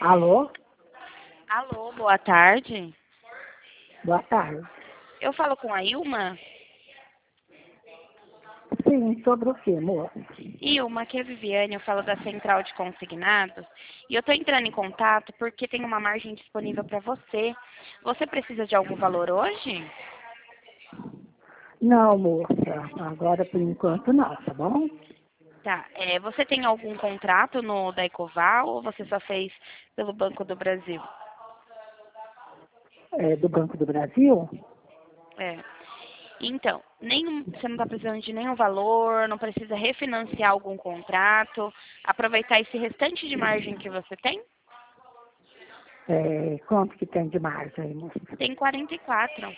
Alô? Alô, boa tarde. Boa tarde. Eu falo com a Ilma. Sim, sobre o quê, moça? Ilma, aqui é a Viviane, eu falo da Central de Consignados. E eu estou entrando em contato porque tem uma margem disponível para você. Você precisa de algum valor hoje? Não, moça. Agora, por enquanto, não, tá bom? Tá. Você tem algum contrato no da Ecoval ou você só fez pelo Banco do Brasil? É do Banco do Brasil? É. Então, você não está precisando de nenhum valor, não precisa refinanciar algum contrato, aproveitar esse restante de margem que você tem? É, quanto que tem de margem aí, moça? Tem 44.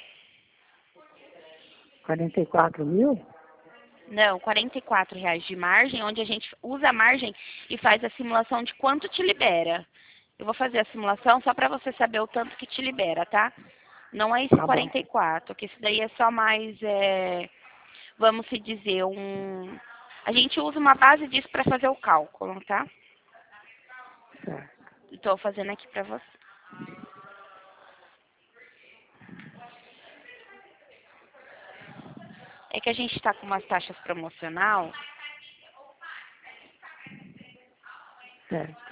44 mil? Não, R$ 44 de margem, onde a gente usa a margem e faz a simulação de quanto te libera. Eu vou fazer a simulação só para você saber o tanto que te libera, tá? Não é esse Tá bom. 44, que isso daí é só mais, vamos se dizer, a gente usa uma base disso para fazer o cálculo, tá? Certo. Estou fazendo aqui para você. É que a gente está com umas taxas promocional. Certo.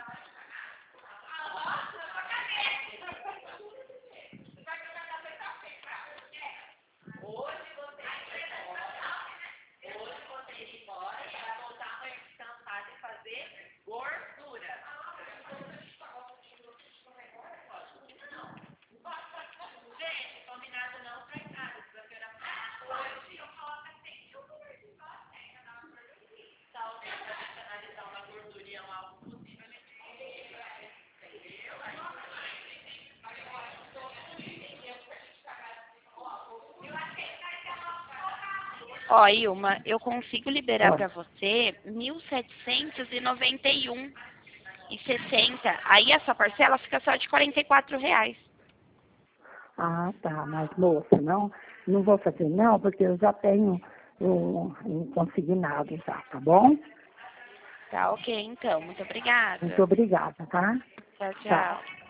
Ó, Ilma, eu consigo liberar Ó. para você 1.791,60. Aí a sua parcela fica só de R$ 44. Ah, tá. Mas, moça, não vou fazer não, porque eu já tenho um consignado já, tá bom? Tá ok, então. Muito Muito obrigada. obrigada, tá? Tchau, Tchau. tchau.